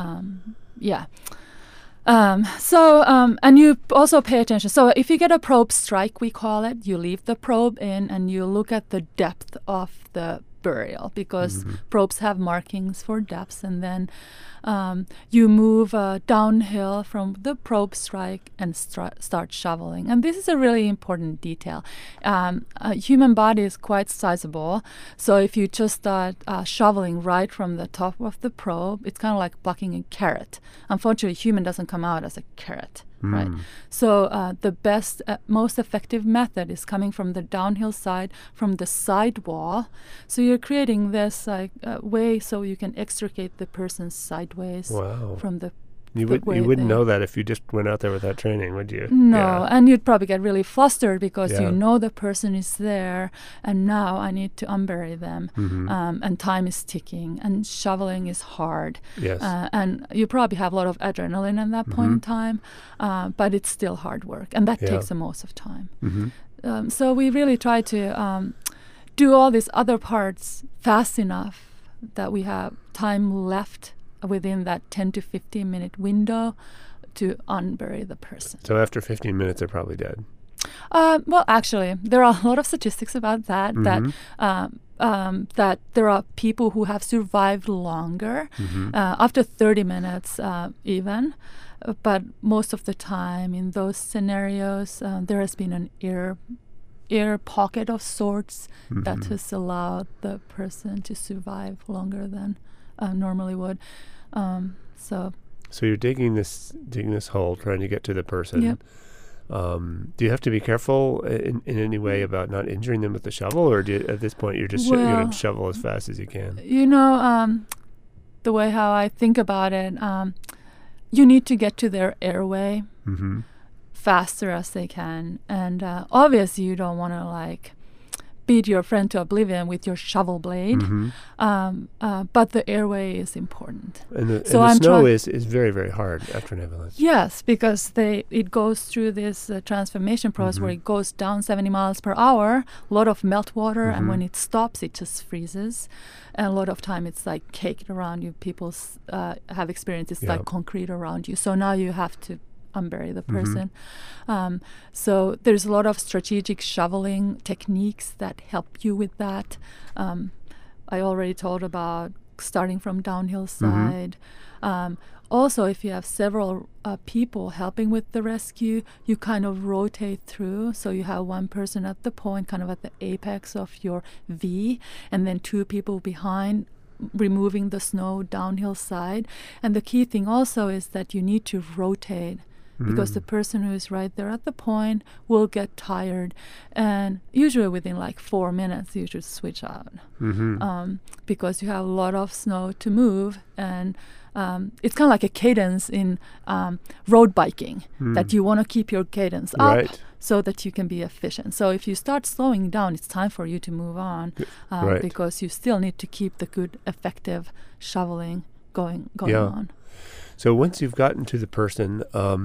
and you also pay attention. So if you get a probe strike, we call it, you leave the probe in and you look at the depth of the burial, because probes have markings for depths, and then you move downhill from the probe strike and start shoveling. And this is a really important detail. A human body is quite sizable, so if you just start shoveling right from the top of the probe, it's kind of like plucking a carrot. Unfortunately, human doesn't come out as a carrot. Right. So the best, most effective method is coming from the downhill side, from the side wall. So you're creating this way so you can extricate the person sideways from the. You wouldn't know that if you just went out there without training, would you? No, and you'd probably get really flustered because you know the person is there, and now I need to unbury them, and time is ticking, and shoveling is hard. Yes. And you probably have a lot of adrenaline at that point in time, but it's still hard work, and that takes the most of time. So we really try to do all these other parts fast enough that we have time left within that 10 to 15 minute window to unbury the person. So after 15 minutes, they're probably dead. Well, actually, there are a lot of statistics about that, that there are people who have survived longer, after 30 minutes even. But most of the time in those scenarios, there has been an air pocket of sorts that has allowed the person to survive longer than normally would. So you're digging this hole, trying to get to the person. Yep. Do you have to be careful in any way about not injuring them with the shovel, or at this point you're just going to shovel as fast as you can? You know, the way how I think about it, you need to get to their airway faster as they can, and obviously you don't want to beat your friend to oblivion with your shovel blade, but the airway is important. And the snow is very, very hard after an avalanche. Yes, because it goes through this transformation process where it goes down 70 miles per hour, a lot of meltwater, and when it stops, it just freezes. And a lot of time it's like caked around you. People have experienced it's like concrete around you. So now you have to unbury the person. So there's a lot of strategic shoveling techniques that help you with that. I already told about starting from downhill side. Also, if you have several people helping with the rescue, you kind of rotate through. So you have one person at the point, kind of at the apex of your V, and then two people behind, removing the snow downhill side. And the key thing also is that you need to rotate, because the person who is right there at the point will get tired, and usually within 4 minutes you should switch out, because you have a lot of snow to move, and it's kind of like a cadence in road biking, that you want to keep your cadence up so that you can be efficient. So if you start slowing down, it's time for you to move on, because you still need to keep the good effective shoveling going on. So once you've gotten to the person,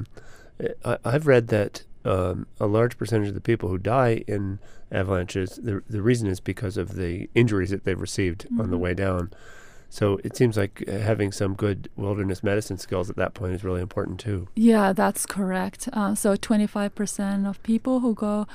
I've read that a large percentage of the people who die in avalanches, the reason is because of the injuries that they've received on the way down. So it seems like having some good wilderness medicine skills at that point is really important too. Yeah, that's correct. So 25% of people who go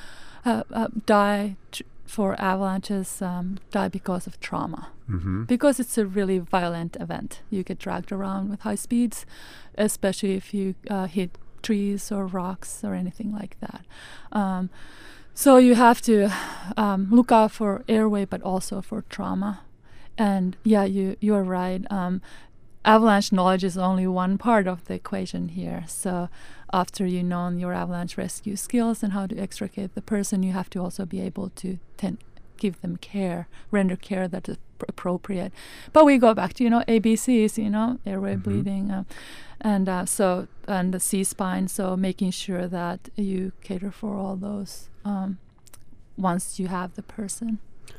die for avalanches die because of trauma, because it's a really violent event. You get dragged around with high speeds, especially if you hit trees or rocks or anything like that. So you have to look out for airway, but also for trauma. And yeah, you're right. Avalanche knowledge is only one part of the equation here. So after you know your avalanche rescue skills and how to extricate the person, you have to also be able to give them care, render care that is appropriate. But we go back to, ABCs, airway bleeding, and the C-spine, so making sure that you cater for all those once you have the person.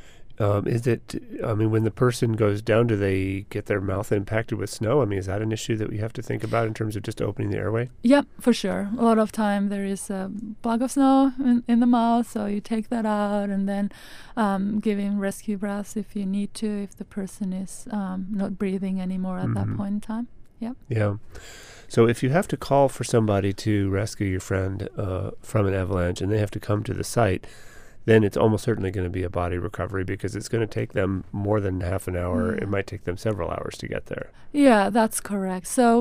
When the person goes down, do they get their mouth impacted with snow? Is that an issue that we have to think about in terms of just opening the airway? Yep, for sure. A lot of time there is a block of snow in the mouth, so you take that out and then giving rescue breaths if you need to, if the person is not breathing anymore at that point in time. Yep. Yeah. So if you have to call for somebody to rescue your friend from an avalanche and they have to come to the site, then it's almost certainly going to be a body recovery because it's going to take them more than half an hour. It might take them several hours to get there. Yeah, that's correct. So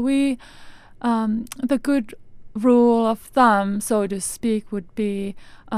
the good rule of thumb, so to speak, would be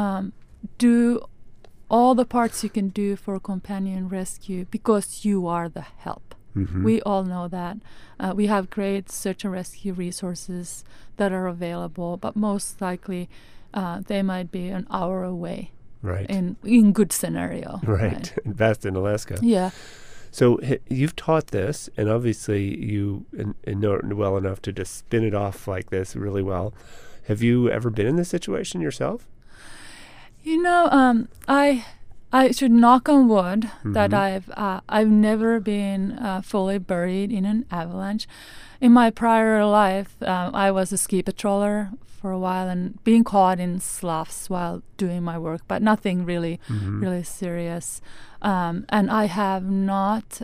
do all the parts you can do for companion rescue because you are the help. Mm-hmm. We all know that. We have great search and rescue resources that are available, but most likely they might be an hour away. Right. In good scenario. Right. Best in Alaska. Yeah. So you've taught this, and obviously you know it well enough to just spin it off like this really well. Have you ever been in this situation yourself? You know, I should knock on wood that I've never been fully buried in an avalanche. In my prior life, I was a ski patroller for a while and being caught in sloughs while doing my work, but nothing really serious. And I have not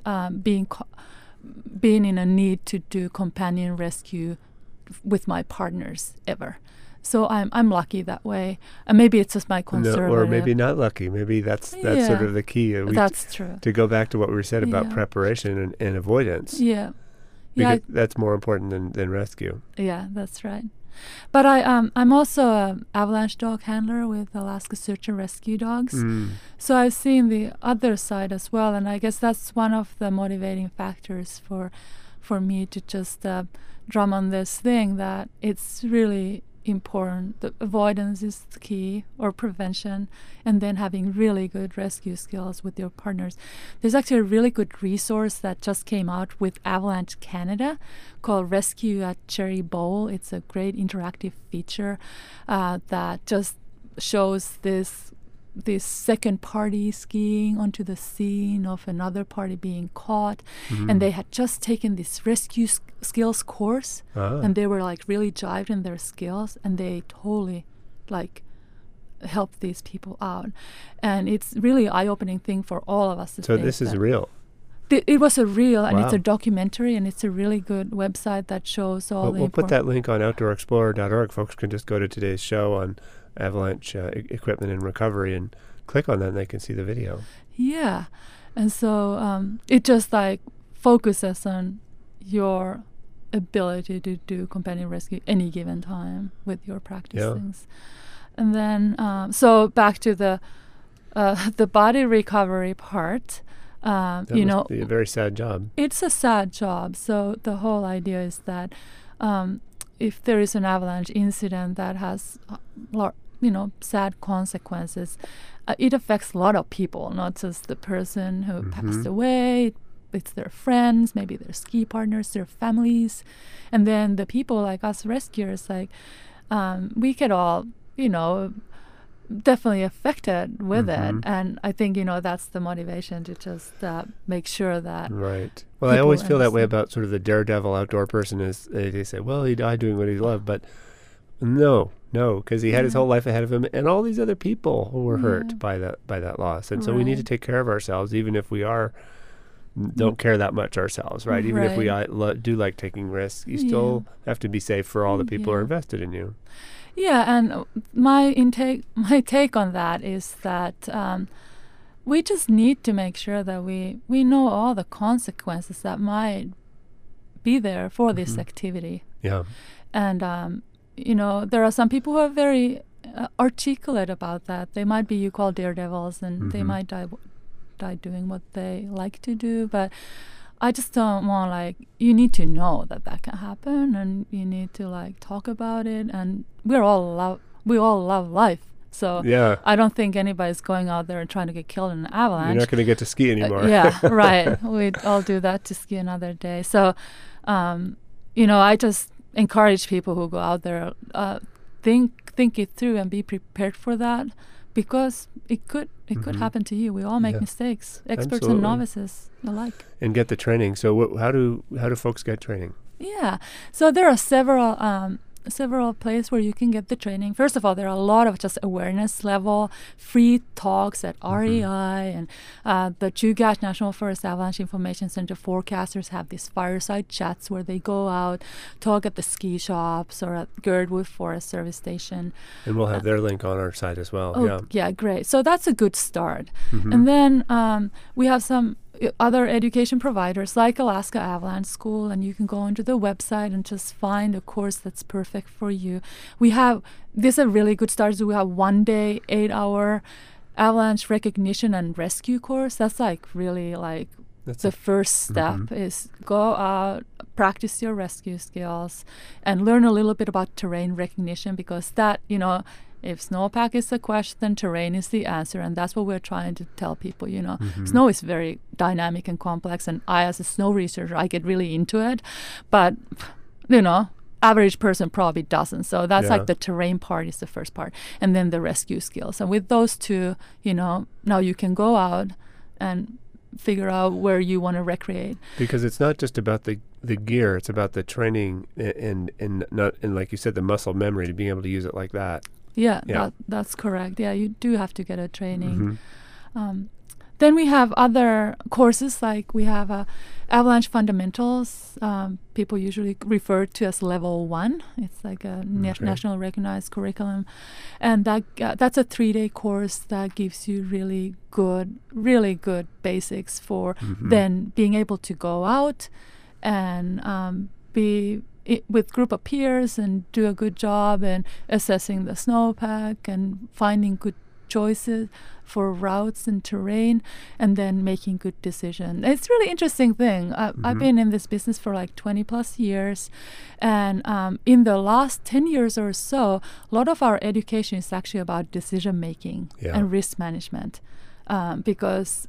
been in a need to do companion rescue with my partners ever. So I'm lucky that way. And maybe it's just my conservative. Or maybe not lucky. Maybe that's sort of the key. That's true. To go back to what we said about preparation and avoidance. Yeah. Because that's more important than rescue. Yeah, that's right. But I'm also an avalanche dog handler with Alaska Search and Rescue Dogs. So I've seen the other side as well. And I guess that's one of the motivating factors for me to just drum on this thing that it's really important. The avoidance is the key, or prevention, and then having really good rescue skills with your partners. There's actually a really good resource that just came out with Avalanche Canada called Rescue at Cherry Bowl. It's a great interactive feature that just shows this second party skiing onto the scene of another party being caught, and they had just taken this rescue skills course, and they were like really jived in their skills, and they totally like helped these people out, and it's really eye-opening thing for all of us to So this is real. It was a real, and it's a documentary, and it's a really good website that shows all the. We'll put that link on outdoorexplorer.org. Folks can just go to today's show on avalanche equipment and recovery and click on that, and they can see the video. Yeah, and so it just like focuses on your ability to do companion rescue any given time with your practice things. And then so back to the body recovery part. That must be a very sad job. It's a sad job. So the whole idea is that if there is an avalanche incident that has sad consequences, it affects a lot of people, not just the person who passed away. It's their friends, maybe their ski partners, their families, and then the people like us rescuers. Like we get all definitely affected with it, and I think that's the motivation to just make sure that Well, I always feel that way about sort of the daredevil outdoor person. Is they say, well, he died doing what he loved, but no, because he had his whole life ahead of him, and all these other people who were hurt by that loss, and so we need to take care of ourselves, even if we don't care that much ourselves, right? Even if we do like taking risks, you still have to be safe for all the people who are invested in you. Yeah, and my take on that is that we just need to make sure that we know all the consequences that might be there for this activity. Yeah. And there are some people who are very articulate about that. They might be you call daredevils, and they might die doing what they like to do, but I just don't want you need to know that can happen, and you need to talk about it, and we all love life. So I don't think anybody's going out there and trying to get killed in an avalanche. You're not going to get to ski anymore. Right. We'd all do that to ski another day. So I just encourage people who go out there think it through and be prepared for that, because it could happen to you. We all make mistakes, experts and novices alike. And get the training. So how do folks get training? Yeah, so there are several several places where you can get the training. First of all, there are a lot of just awareness level free talks at REI, and the Chugach National Forest Avalanche Information Center forecasters have these fireside chats where they go out, talk at the ski shops or at Girdwood Forest Service Station. And we'll have their link on our site as well. Yeah, great. So that's a good start. And then we have some other education providers like Alaska Avalanche School, and you can go onto the website and just find a course that's perfect for you. This is a really good start. So we have 1 day, 8-hour avalanche recognition and rescue course. That's like really like the first step is go out, practice your rescue skills, and learn a little bit about terrain recognition, because that, if snowpack is the question, terrain is the answer, and that's what we're trying to tell people. Snow is very dynamic and complex, and I, as a snow researcher, I get really into it, but average person probably doesn't. So that's like the terrain part is the first part, and then the rescue skills. And with those two, now you can go out and figure out where you want to recreate. Because it's not just about the gear; it's about the training and like you said, the muscle memory to be able to use it like that. Yeah. That's correct. Yeah, you do have to get a training. Then we have other courses, like we have Avalanche Fundamentals. People usually refer to as Level 1. It's like a national recognized curriculum. And that's a 3-day course that gives you really good basics for then being able to go out and be with group of peers and do a good job and assessing the snowpack and finding good choices for routes and terrain, and then making good decisions. It's a really interesting thing. I've been in this business for like 20 plus years, and in the last 10 years or so, a lot of our education is actually about decision making and risk management, because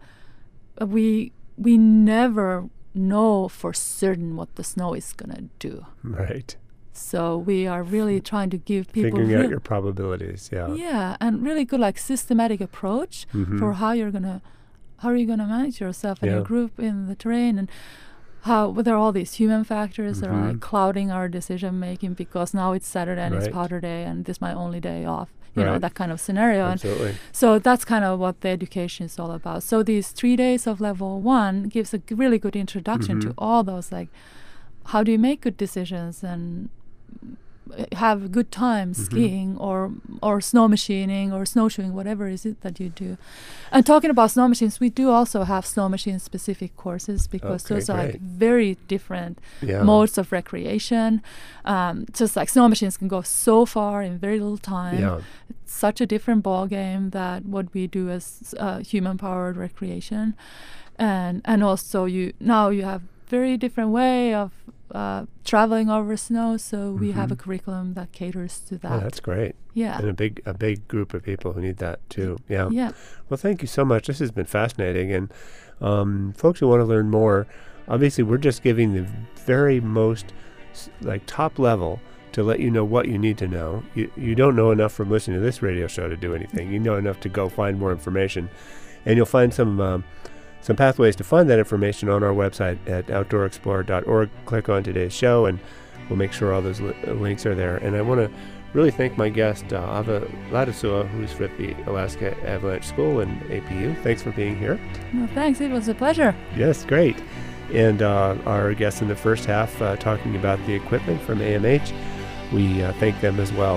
we never know for certain what the snow is going to do. Right. So we are really trying to give people figuring out your probabilities. Yeah, and really good like systematic approach for how are you gonna manage yourself and your group in the terrain, and how there are all these human factors that are like clouding our decision making, because now it's Saturday and it's powder day and this is my only day off. That kind of scenario. Absolutely. And so that's kind of what the education is all about. So these 3 days of Level 1 gives a really good introduction to all those, like, how do you make good decisions and have a good time skiing or snow machining or snowshoeing, whatever is it that you do. And talking about snow machines, we do also have snow machine specific courses, because those are like very different modes of recreation. Just like snow machines can go so far in very little time. It's such a different ball game that what we do as human powered recreation. And also you have very different way of traveling over snow, so we have a curriculum that caters to that. Oh, that's great. Yeah. And a big group of people who need that too. Yeah. Well, thank you so much. This has been fascinating. And folks who want to learn more, obviously we're just giving the very most top level to let you know what you need to know. You don't know enough from listening to this radio show to do anything. You know enough to go find more information. And you'll find some pathways to find that information on our website at outdoorexplorer.org. Click on today's show, and we'll make sure all those links are there. And I want to really thank my guest, Ava Ladisua, who's with the Alaska Avalanche School and APU. Thanks for being here. No, thanks. It was a pleasure. Yes, great. And our guests in the first half talking about the equipment from AMH, we thank them as well.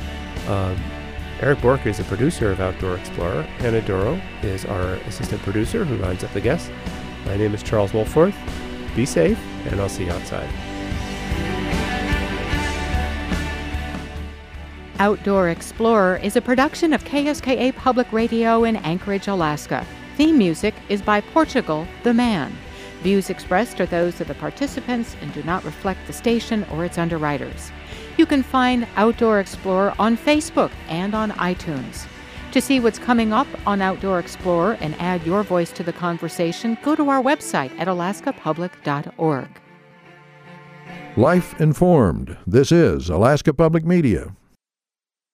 Eric Bork is a producer of Outdoor Explorer. Hannah Doro is our assistant producer who lines up the guests. My name is Charles Wolforth. Be safe, and I'll see you outside. Outdoor Explorer is a production of KSKA Public Radio in Anchorage, Alaska. Theme music is by Portugal the Man. Views expressed are those of the participants and do not reflect the station or its underwriters. You can find Outdoor Explorer on Facebook and on iTunes. To see what's coming up on Outdoor Explorer and add your voice to the conversation, go to our website at alaskapublic.org. Life Informed. This is Alaska Public Media.